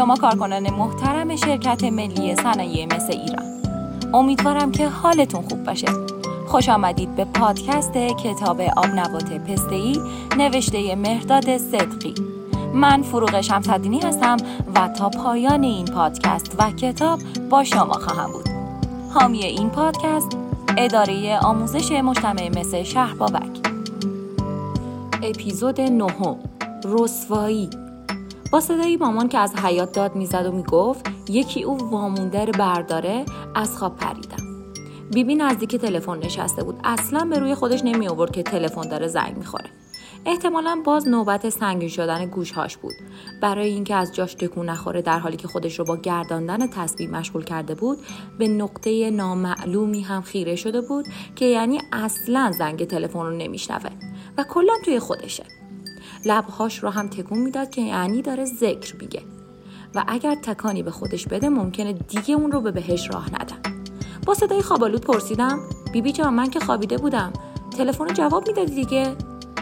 شما کارکنان محترم شرکت ملی صنایع مس ایران. امیدوارم که حالتون خوب باشه. خوش آمدید به پادکست کتاب آبنبات پسته‌ای نوشته مهرداد صدقی. من فروغ شمس‌الدینی هستم و تا پایان این پادکست و کتاب با شما خواهم بود. حامی این پادکست اداره آموزش مجتمع مس شهر بابک. اپیزود 9 رسوایی. با صدای مامان که از حیاط داد میزد و میگفت یکی او وامونده رو برداره از خواب پریدم. بیبی نزدیک تلفن نشسته بود. اصلا به روی خودش نمی آورد که تلفن داره زنگ میخوره. احتمالاً باز نوبت سنگین شدن گوشهاش بود. برای اینکه از جاش تکون نخوره در حالی که خودش رو با گرداندن تسبیح مشغول کرده بود، به نقطه نامعلومی هم خیره شده بود که یعنی اصلاً زنگ تلفن رو نمیشنوه و کلاً توی خودشه. لبهاش رو هم تکون میداد که یعنی داره ذکر میگه و اگر تکانی به خودش بده ممکنه دیگه اون رو به بهش راه ندن. با صدای خوابالود پرسیدم بیبی جان، من که خوابیده بودم، تلفن رو جواب میدادی دیگه؟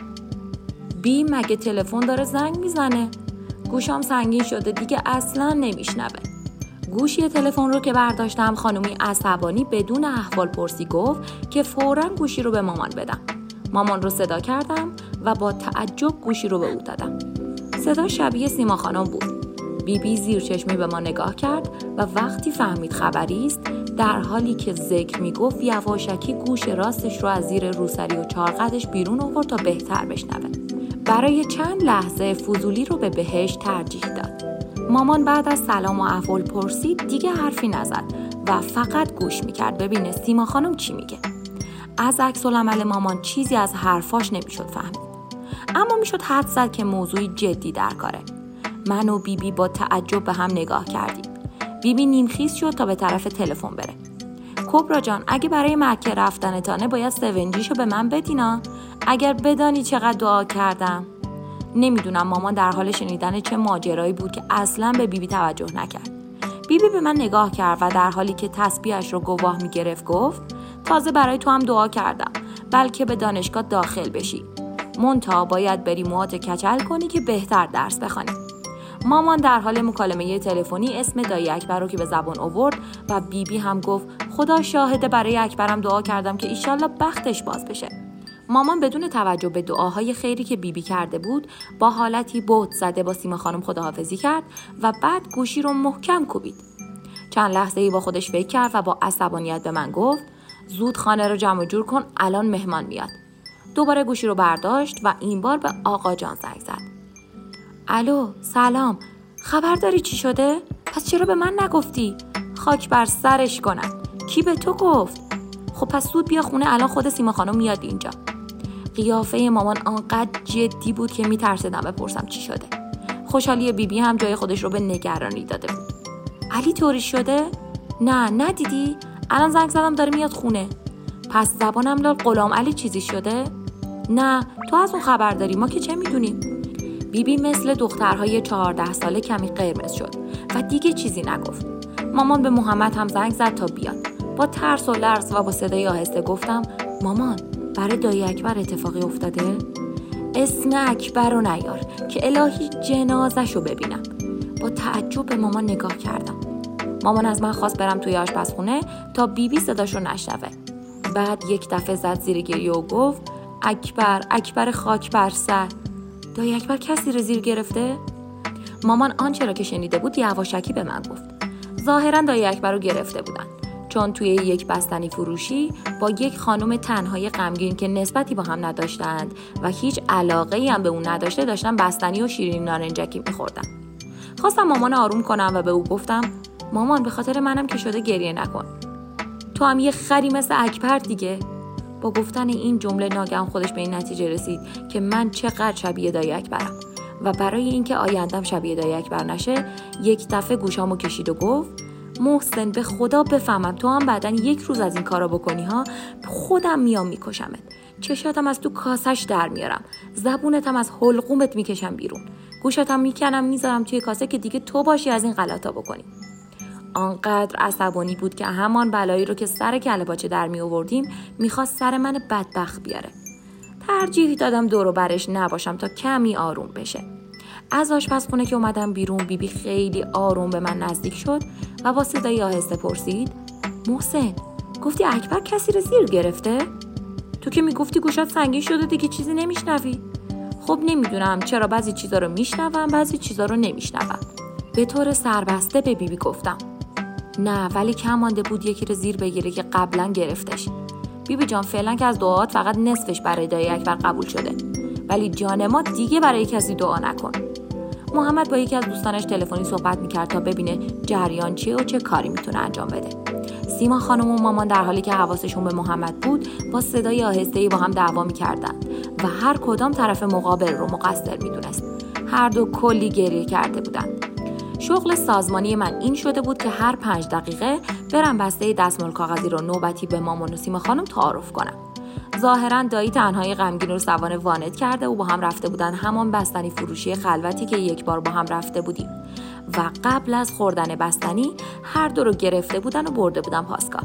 بی مگه تلفن داره زنگ میزنه؟ گوشام سنگین شده دیگه اصلا نمیشنوه. گوشی تلفن رو که برداشتم خانومی عصبانی بدون احوال پرسی گفت که فوراً گوشی رو به مامان بدم. مامان رو صدا کردم و با تعجب گوشی رو به او دادم. صدا شبیه سیما خانم بود. بیبی زیر چشمی به ما نگاه کرد و وقتی فهمید خبری است، در حالی که ذکر میگفت یواشکی گوش راستش رو از زیر روسری و چارقدش بیرون آورد تا بهتر بشنوه. برای چند لحظه فضولی رو به بهش ترجیح داد. مامان بعد از سلام و احوال پرسید دیگه حرفی نزد و فقط گوش میکرد ببینه سیما خانم چی میگه. از عکس‌العمل مامان چیزی از حرفاش نمیشد فهمید، اما میشد حدس زد که موضوعی جدی در کاره. من و بیبی با تعجب به هم نگاه کردیم. بیبی نیمخیز شد تا به طرف تلفن بره. کبرا جان، اگه برای مکه رفتنتانه باید 7Gشو به من بدینا، اگر بدانی چقدر دعا کردم. نمیدونم مامان در حال شنیدن چه ماجرایی بود که اصلا به بیبی توجه نکرد. بیبی به من نگاه کرد و در حالی که تسبیحش رو گواه میگرفت گفت تازه برای تو هم دعا کردم، بلکه به دانشگاه داخل بشی. منتها باید بری موهات کچل کنی که بهتر درس بخوانی. مامان در حال مکالمه تلفنی اسم دایی اکبر رو که به زبان آورد و بیبی هم گفت خدا شاهده برای اکبرم دعا کردم که ایشالله بختش باز بشه. مامان بدون توجه به دعاهای خیری که بیبی کرده بود با حالتی بهت زده با سیما خانم خداحافظی کرد و بعد گوشی رو محکم کوبید. چند لحظه‌ای با خودش فکر کرد و با عصبانیت به من گفت زود خانه رو جمع جور کن، الان مهمان میاد. دوباره گوشی رو برداشت و این بار به آقا جان زنگ زد. الو، سلام، خبر داری چی شده؟ پس چرا به من نگفتی؟ خاک بر سرش کنن. کی به تو گفت؟ خب پس زود بیا خونه، الان خود سیما خانم میاد اینجا. قیافه مامان آنقدر جدی بود که میترسیدم بپرسم چی شده. خوشحالی بیبی هم جای خودش رو به نگرانی داده بود. علی طوری شده؟ نه ندیدی؟ الان زنگ زدم داره میاد خونه. پس زبانم لال غلام علی چیزی شده؟ نه، تو از اون خبر داری، ما که چه میدونیم؟ بیبی مثل دخترهای 14 ساله کمی قرمز شد و دیگه چیزی نگفت. مامان به محمد هم زنگ زد تا بیاد. با ترس و لرز و با صدای آهسته گفتم مامان، برای دایی اکبر اتفاقی افتاده؟ اسم اکبر رو نیار که الهی جنازه‌شو ببینم. با تعجب به مامان نگاه کردم. مامان از من خواست برم توی آشپزخونه تا بیبی صداشو نشنوه. بعد یک دفعه زد زیر گریه و گفت اکبر خاک بر سر. دایی اکبر کسی رو زیر گرفته؟ مامان آنچه را که شنیده بود یواشکی به من گفت. ظاهراً دایی اکبر رو گرفته بودن، چون توی یک بستنی فروشی با یک خانم تنهای غمگین که نسبتی با هم نداشتند و هیچ علاقه‌ای هم به اون نداشته داشتن بستنی و شیرینی نارنجکی می‌خوردن. خواستم مامان آروم کنم و به او گفتم مامان، به خاطر منم که شده گریه نکن. تو هم یه خری مثل اکبر دیگه. با گفتن این جمله ناگهان خودش به این نتیجه رسید که من چقدر شبیه دایی اکبرم و برای اینکه آیندم شبیه دایی اکبر نشه یک دفعه گوشامو کشید و گفت محسن، به خدا بفهمم تو هم بعدن یک روز از این کارا بکنی ها، خودم میام میکشمت. چشاتم از تو کاسش در میارم، زبونتم از حلقومت میکشم بیرون، گوشتم میکنم میذارم توی کاسه که دیگه تو باشی از این غلطا بکنی. آنقدر عصبانی بود که همان بلایی رو که سر کله پاچه در می آوردیم میخواست سر من بدبخت بیاره. ترجیح دادم دور و برش نباشم تا کمی آروم بشه. از آشپزخونه که اومدم بیرون بیبی خیلی آروم به من نزدیک شد و با صدای آهسته پرسید محسن گفتی اکبر کسی رو زیر گرفته؟ تو که میگفتی گوشات سنگین شده دیگه چیزی نمیشنوی؟ خب نمیدونم چرا بعضی چیزا رو میشنوم بعضی چیزا رو نمیشنوم. به طور سربسته به بیبی گفتم نه ولی کم مانده بود یکی رو زیر بگیره که قبلا گرفتش. بیبی جان فعلا که از دعاات فقط نصفش برای دایی اکبر قبول شده ولی جان ما دیگه برای کسی دعا نکن. محمد با یکی از دوستانش تلفنی صحبت میکرد تا ببینه جریان چیه و چه کاری میتونه انجام بده. سیما خانم و مامان در حالی که حواسشون به محمد بود با صدای آهسته‌ای با هم دعوا میکردن و هر کدام طرف مقابل رو مقصر میدونست. هر دو کلی گریه کرده بودن. شغل سازمانی من این شده بود که هر 5 دقیقه برم بسته دستمال کاغذی رو نوبتی به مامان و سیما خانم تعارف کنم. ظاهراً دایی تنهایی غمگین رو سوار وانت کرده و با هم رفته بودن همان بستنی فروشی خلوتی که یک بار با هم رفته بودیم و قبل از خوردن بستنی هر دو رو گرفته بودن و برده بودن پاسگاه.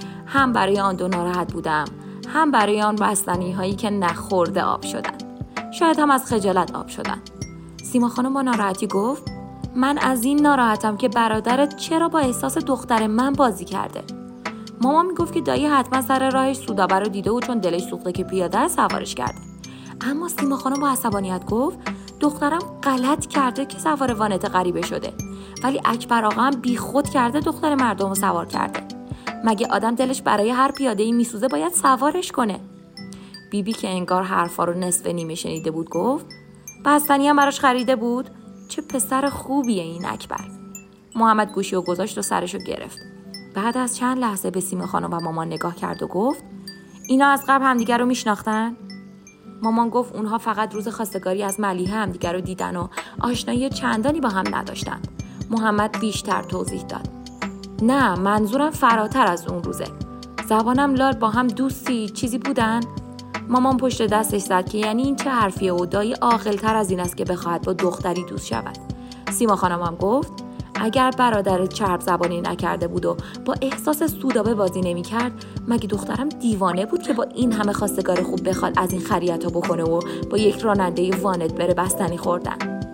هم برای آن دو ناراحت بودم هم برای آن بستنی هایی که نخورده آب شدن. شاید هم از خجالت آب شدن. سیما خانم با ناراحتی گفت من از این ناراحتم که برادرت چرا با احساس دختر من بازی کرده. مامان میگفت که دایی حتما سر راهش سودابه رو دیده و چون دلش سوخته که پیاده سوارش کرده. اما سیما خانم با عصبانیت گفت دخترم غلط کرده که سوار وانت غریبه شده ولی اکبر آقا هم بی خود کرده دختر مردم رو سوار کرده. مگه آدم دلش برای هر پیاده‌ای میسوزه باید سوارش کنه؟ بیبی که انگار حرفا رو نصف نیمه شنیده بود گفت بستنی هم براش خریده بود؟ چه پسر خوبیه این اکبر. محمد گوشی رو گذاشت و سرشو گرفت. بعد از چند لحظه به سیما خانم و مامان نگاه کرد و گفت اینا از قبل همدیگر رو میشناختن؟ مامان گفت اونها فقط روز خواستگاری از ملیحه همدیگر رو دیدن و آشنایی چندانی با هم نداشتن. محمد بیشتر توضیح داد. نه منظورم فراتر از اون روزه. زبانم لال با هم دوستی چیزی بودن؟ مامان پشت دستش زد که یعنی این چه حرفیه و دایی عاقل‌تر از این است که بخواهد با دختری دوست شود. سیما خانم هم گفت اگر برادرت چرب زبانی نکرده بود و با احساس سودابه بازی نمی کرد مگه دخترم دیوانه بود که با این همه خواستگار خوب بخواد از این خریتا بکنه و با یک راننده وانت بره بستنی خوردن.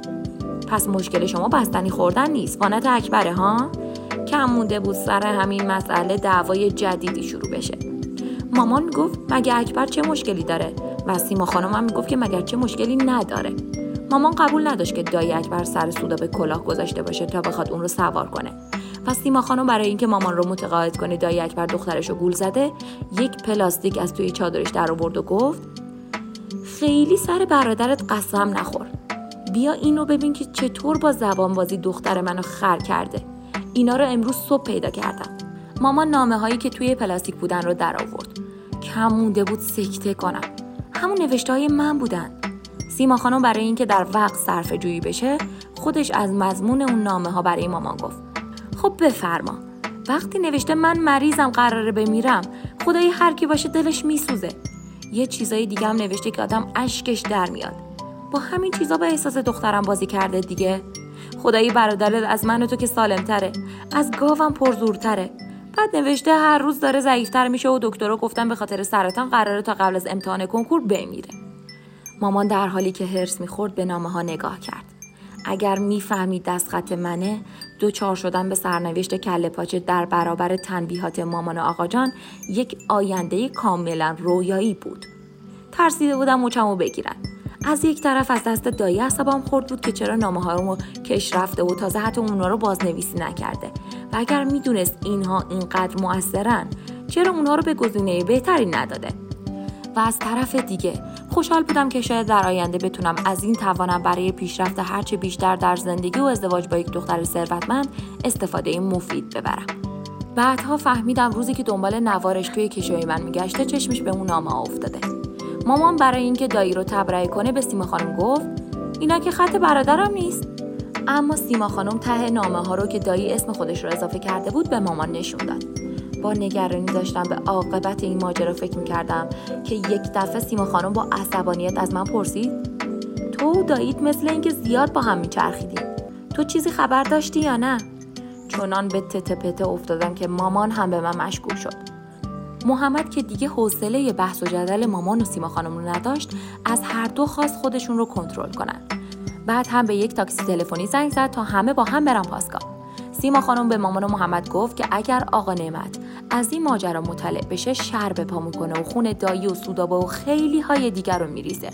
پس مشکل شما بستنی خوردن نیست، وانت اکبره ها؟ کم مونده بود سر همین مسئله دعوای جدیدی شروع بشه. مامان گفت مگه اکبر چه مشکلی داره و سیما خانم هم میگفت که مگر چه مشکلی نداره. مامان قبول نداشت که دایی اکبر سر سودابه کلاه گذاشته باشه تا بخواد اون رو سوار کنه. پس سیما خانم برای اینکه مامان رو متقاعد کنه دایی اکبر دخترش رو گول زده یک پلاستیک از توی چادرش در آورد و گفت خیلی سر برادرت قسم نخور. بیا اینو ببین که چطور با زبان بازی دختر منو خر کرده. اینا رو امروز صبح پیدا کردم. مامان نامه هایی که توی پلاستیک بودن رو در آورد. کم مونده بود سکته کنم. همون نوشته های من بودن. سیما خانم برای اینکه در وقت صرفه جویی بشه خودش از مضمون اون نامه ها برای مامان گفت. خب بفرما. وقتی نوشته من مریضم قراره بمیرم خدای هر کی باشه دلش میسوزه. یه چیزای دیگه هم نوشته که آدم اشکش در میاد. با همین چیزا به احساس دخترم بازی کرده دیگه. خدایی برادرت از من و تو که سالمتره، از گاوم پرزورتره. بعد نوشته هر روز داره ضعیفتر میشه و دکترها گفتن به خاطر سرطان قراره تا قبل از امتحان کنکور بمیره. مامان در حالی که هرس میخورد به نامه ها نگاه کرد. اگر میفهمید دست خط منه، دوچار شدن به سرنوشت کله پاچه در برابر تنبیهات مامان آقا جان یک آینده کاملا رویایی بود. ترسیده بودم مچمو بگیرن. از یک طرف از دست دایی عصبم خورد بود که چرا نامه ها رو کش رفته و تازه حتی اونا رو بازنویسی نکرده و اگر میدونست اینها اینقدر مؤثرن چرا اونها رو به گزینه بهتری نداده. و از طرف دیگه خوشحال بودم که شاید در آینده بتونم از این توانم برای پیشرفت هرچه بیشتر در زندگی و ازدواج با یک دختر ثروتمند استفاده مفید ببرم. بعدها فهمیدم روزی که دنبال نوارش توی کیشوی من میگشته چشمش به اون نامه افتاده. مامان برای اینکه دایی رو تبرئه کنه به سیما خانم گفت اینا که خط برادرم نیست. اما سیما خانم ته نامه ها رو که دایی اسم خودش رو اضافه کرده بود به مامان نشون داد. با نگرانی داشتم به عاقبت این ماجرا فکر می‌کردم که یک دفعه سیما خانم با عصبانیت از من پرسید تو و داییت مثل اینکه زیاد با هم میچرخیدین. تو چیزی خبر داشتی یا نه؟ چنان به تته پته افتادم که مامان هم به من مشغول شد. محمد که دیگه حوصله بحث و جدل مامان و سیما خانم رو نداشت از هر دو خواست خودشون رو کنترل کنن. بعد هم به یک تاکسی تلفنی زنگ زد تا همه با هم برن پاسگاه. سیما خانم به مامان و محمد گفت که اگر آقا نعمت از این ماجرا مطلع بشه شر به پا میکنه و خون دایی و سودابه و خیلی های دیگر رو میریزه.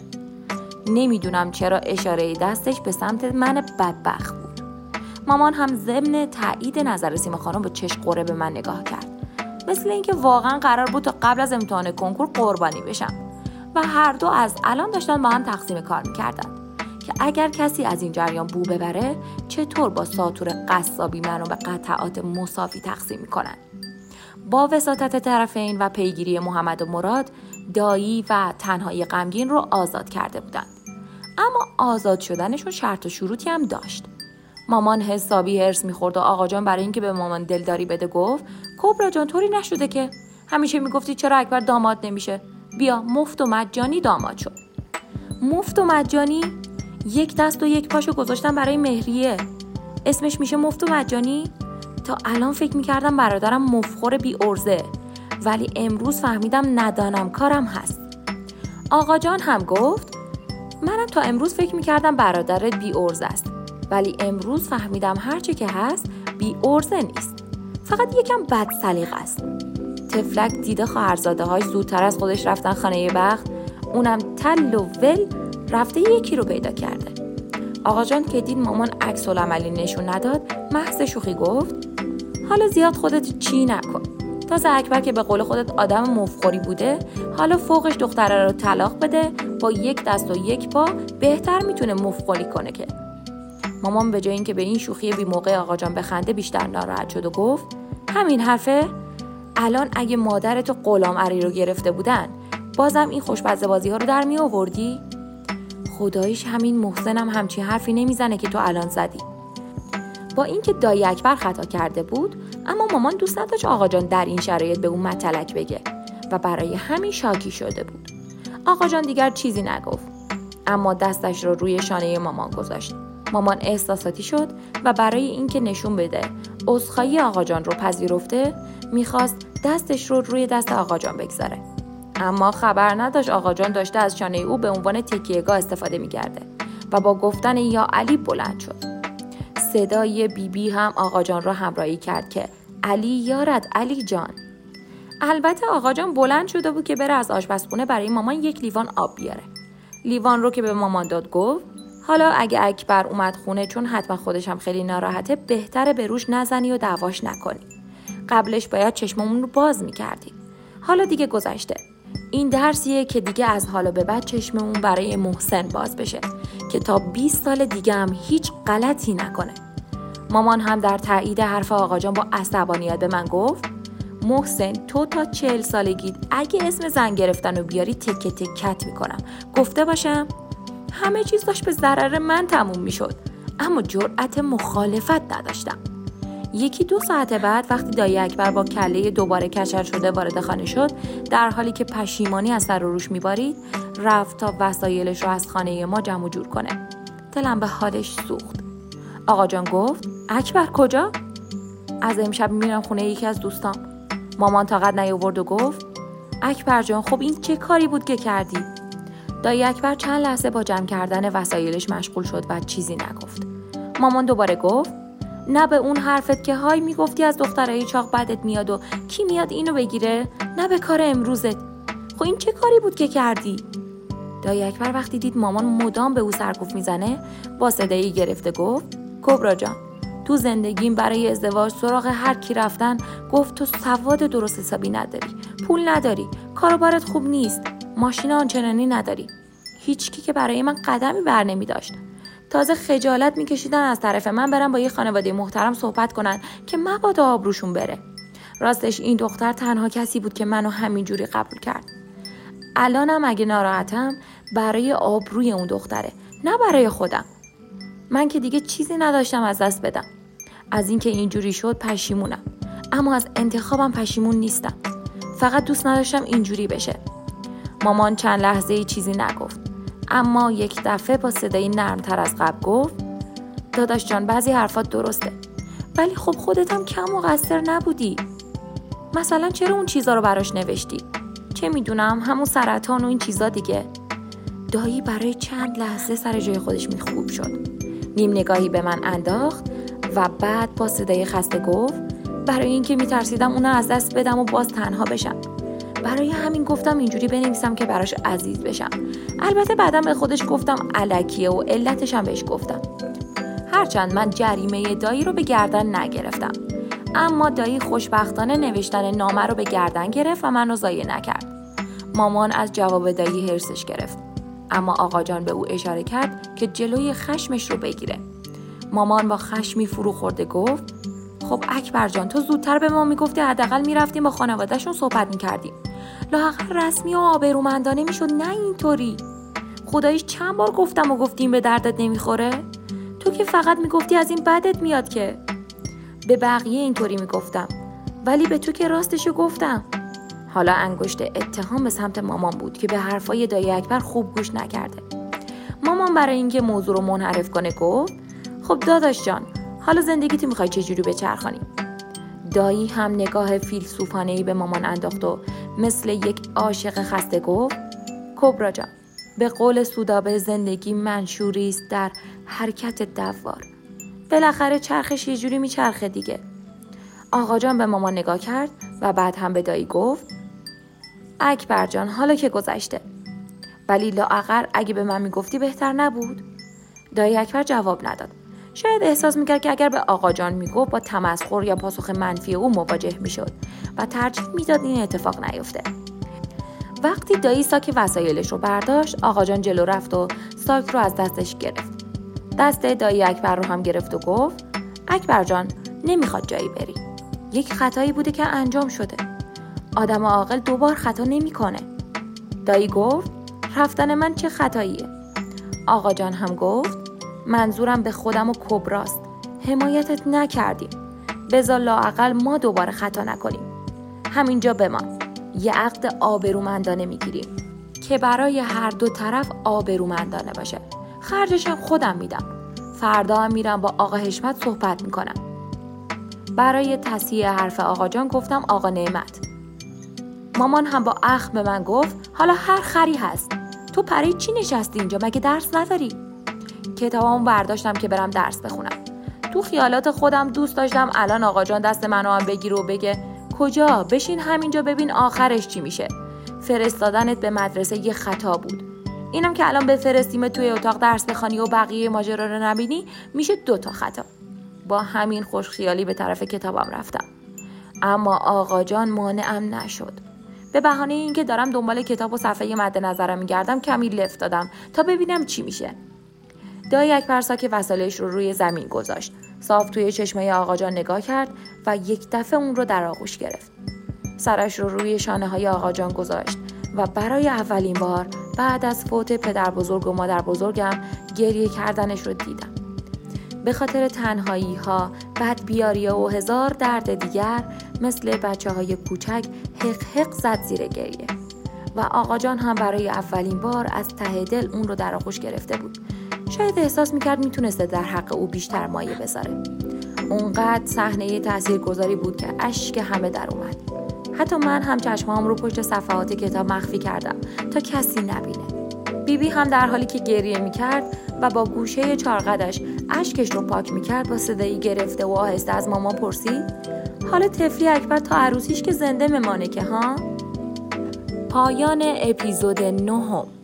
نمیدونم چرا اشاره دستش به سمت من بدبخت بود. مامان هم ضمن تایید نظر سیما خانم با چشم قره به من نگاه کرد، مثل اینکه واقعا قرار بود تا قبل از امتحان کنکور قربانی بشم و هر دو از الان داشتن با هم تقسیم کار میکردن که اگر کسی از این جریان بو ببره چطور با ساطور قصابی منو به قطعات مساوی تقسیم میکنن. با وساطت طرفین و پیگیری محمد و مراد دایی و تنهایی غمگین رو آزاد کرده بودند. اما آزاد شدنشون شرط و شروطی هم داشت. مامان حسابی هرس میخورد و آقا جان برای اینکه به مامان دلداری بده گفت کبرا جان طوری نشده که همیشه میگفتی چرا اکبر داماد نمیشه، بیا مفت و مجانی داماد شد. مفت و مجانی؟ یک دست و یک پاشو گذاشتم برای مهریه، اسمش میشه مفت و مجانی؟ تا الان فکر میکردم برادرم مفخور بی ارزه، ولی امروز فهمیدم ندانم کارم هست. آقا جان هم گفت منم تا امروز فکر میکردم برادرت بی ارزه است، ولی امروز فهمیدم هرچی که هست بی ارزه نیست، فقط یکم بد سلیقه است. تفلک دیده خواهرزاده های زودتر از خودش رفتن خانه بخت، اونم تل و ول رفته یکی رو پیدا کرده. آقا جان که دید مامان عکس العملی نشون نداد محض شوخی گفت حالا زیاد خودت چی نکن، تازه اکبر که به قول خودت آدم مفخوری بوده حالا فوقش دختره رو طلاق بده، با یک دست و یک پا بهتر میتونه مفخوری کنه که. مامان به جای اینکه به این شوخی بی موقع آقا جان بخنده بیشتر ناراحت شد و گفت همین حرفه؟ الان اگه مادرتو غلام عری رو گرفته بودن بازم این خوشمزه بازی ها رو در می آوردی؟ خداییش همین محسنم همچین حرفی نمیزنه که تو الان زدی. با اینکه دایی اکبر خطا کرده بود، اما مامان دوست نداشت آقا جان در این شرایط به اون متلک بگه و برای همین شاکی شده بود. آقا جان دیگر چیزی نگفت، اما دستش رو روی شانه مامان گذاشت. مامان احساساتی شد و برای اینکه نشون بده عذرخواهی آقا جان رو پذیرفته، میخواست دستش رو روی دست آقا جان بگذاره. اما خبر نداشت آقا جان داشته از شانه او به عنوان تکیه‌گاه استفاده می‌کرده و با گفتن یا علی بلند شد. صدای بیبی هم آقا جان را همراهی کرد که علی یارد علی جان. البته آقا جان بلند شده بود که بره از آشپزخونه برای مامان یک لیوان آب بیاره. لیوان رو که به مامان داد گفت حالا اگه اکبر اومد خونه، چون حتما خودش هم خیلی ناراحته، بهتره به روش نزنی و دعواش نکنی. قبلش باید چشممون رو باز می‌کردی. حالا دیگه گذشته. این درسیه که دیگه از حالا به بعد چشممون برای محسن باز بشه که تا 20 سال دیگه هم هیچ غلطی نکنه. مامان هم در تایید حرف آقا جان با عصبانیت به من گفت محسن تو تا 40 سالگیت اگه اسم زن گرفتن رو بیاری تکه تکت میکنم. گفته باشم همه چیز داشت به ضرر من تموم میشد، اما جرأت مخالفت نداشتم. 1-2 ساعت بعد وقتی دایی اکبر با کله دوباره کچل شده وارد خانه شد، در حالی که پشیمانی از سر و روش میبارید، رفت تا وسایلش رو از خانه ما جمع و جور کنه. دلم به حالش سوخت. آقا جان گفت اکبر کجا؟ از امشب میرم خونه یکی از دوستام. مامان طاقت نیاورد و گفت اکبر جان خب این چه کاری بود که کردی؟ دایی اکبر چند لحظه با جمع کردن وسایلش مشغول شد و چیزی نگفت. مامان دوباره گفت نه به اون حرفت که های میگفتی از دخترای چاق بدت میاد و کی میاد اینو بگیره، نه به کار امروزت. خب این چه کاری بود که کردی؟ دایی اکبر وقتی دید مامان مدام به او سرکوف میزنه با صدایی گرفته گفت کبرا جان تو زندگیم برای ازدواج سراغ هر کی رفتن گفت تو سواد درست حسابی نداری، پول نداری، کاروبارت خوب نیست، ماشین آنچنانی نداری. هیچ کی که برای من قدمی بر نمی داشت. تازه خجالت میکشیدن از طرف من برم با یه خانواده محترم صحبت کنن که مبادا آبروشون بره. راستش این دختر تنها کسی بود که منو همینجوری قبول کرد. الانم اگه ناراحتم برای آبروی اون دختره، نه برای خودم. من که دیگه چیزی نداشتم از دست بدم. از اینکه اینجوری شد پشیمونم، اما از انتخابم پشیمون نیستم. فقط دوست نداشتم اینجوری بشه. مامان چند لحظه چیزی نگفت، اما یک دفعه با صدای نرمتر از قبل گفت داداش جان بعضی حرفات درسته، ولی خب خودت هم کم مقصر نبودی. مثلا چرا اون چیزا رو براش نوشتی؟ چه میدونم همون سرطان و این چیزا دیگه. دایی برای چند لحظه سر جای خودش میخوب شد. نیم نگاهی به من انداخت و بعد با صدای خسته گفت برای اینکه میترسیدم اونو از دست بدم و باز تنها بشم. برای همین گفتم اینجوری بنویسم که براش عزیز بشم. البته بعدم به خودش گفتم الکیه و علتش هم بهش گفتم. هرچند من جریمه دایی رو به گردن نگرفتم، اما دایی خوشبختانه نوشتن نامه رو به گردن گرفت و منو ضایع نکرد. مامان از جواب دایی حرصش گرفت، اما آقا جان به او اشاره کرد که جلوی خشمش رو بگیره. مامان با خشمی فرو خورده گفت خب اکبر جان، تو زودتر به ما میگفتی، حداقل میرفتیم با خانواده‌شون صحبت میکردیم. لااقل رسمی و آبرومندانه میشد، نه اینطوری. خداییش چند بار گفتم و گفتیم به دردت نمیخوره؟ تو که فقط میگفتی از این بدت میاد. که به بقیه اینطوری میگفتم، ولی به تو که راستشو گفتم. حالا انگشت اتهام به سمت مامان بود که به حرفای دایی اکبر خوب گوش نکرده. مامان برای اینکه موضوع رو منحرف کنه گفت خب داداش جان، حالا زندگیتو میخوای چجوری بچرخانی؟ دایی هم نگاه فیلسوفانه‌ای به مامان انداخت و مثل یک عاشق خسته گفت کبرا جان، به قول سودابه زندگی منشوری است در حرکت دوار. بالاخره چرخش یه جوری میچرخه دیگه. آقا جان به مامان نگاه کرد و بعد هم به دایی گفت اکبر جان، حالا که گذشته، ولی لااقل اگه به من میگفتی بهتر نبود؟ دایی اکبر جواب نداد. شاید احساس میکرد که اگر به آقا جان میگفت با تمسخر یا پاسخ منفی او مواجه میشد و ترجیح میداد این اتفاق نیفته. وقتی دایی ساک وسایلش رو برداشت، آقا جان جلو رفت و ساک رو از دستش گرفت. دست دایی اکبر رو هم گرفت و گفت اکبر جان، نمیخواد جایی بری. یک خطایی بوده که انجام شده. آدم عاقل دوبار خطا نمیکنه. دایی گفت رفتن من چه خطاییه؟ آقا جان هم گفت منظورم به خودم و کبراست. حمایتت نکردیم. بذار لااقل ما دوباره خطا نکنیم. همینجا بمان. یه عقد آبرومندانه میگیریم که برای هر دو طرف آبرومندانه باشه. خرجشم خودم میدم. فردا هم میرم با آقا حشمت صحبت میکنم. برای تصحیح حرف آقا جان گفتم آقا نعمت. مامان هم با اخم به من گفت حالا هر خری هست. تو پری چی نشستی اینجا؟ مگه درس نداری؟ کتابامو برداشتم که برم درس بخونم. تو خیالات خودم دوست داشتم الان آقا جان دست منو هم بگیره و بگه کجا؟ بشین همینجا ببین آخرش چی میشه. فرستادنت به مدرسه یه خطا بود. اینم که الان بفرستیم توی اتاق درس بخوانی و بقیه ماجرا رو نبینی، میشه 2 خطا. با همین خوشخیالی به طرف کتابم رفتم. اما آقا جان مانعم نشد. به بهانه اینکه دارم دنبال کتاب و صفحه مد نظرم میگردم کمی لفت دادم تا ببینم چی میشه. دایی اکبر ساک وسایلش رو روی زمین گذاشت. صاف توی چشمای آقا جان نگاه کرد و یک دفعه اون رو در آغوش گرفت. سرش رو روی شانه های آقا جان گذاشت و برای اولین بار بعد از فوت پدر بزرگ و مادر بزرگم گریه کردنش رو دیدم. به خاطر تنهایی ها، بدبیاری و 1000 درد دیگر مثل بچه های کوچک حق حق زد زیر گریه و آقا جان هم برای اولین بار از ته دل اون رو در آغوش گرفته بود. شاید احساس میکرد میتونسته در حق او بیشتر مایه بذاره. اونقدر صحنه تاثیرگذاری بود که اشک همه در اومد. حتی من هم چشمام رو پشت صفحات کتاب مخفی کردم تا کسی نبینه. بیبی هم در حالی که گریه میکرد و با گوشه چارقدش اشکش رو پاک میکرد با صدایی گرفته و آهسته از مامان پرسید حالا طفلی اکبر تا عروسیش که زنده میمانه که ها؟ پایان اپیزود 9.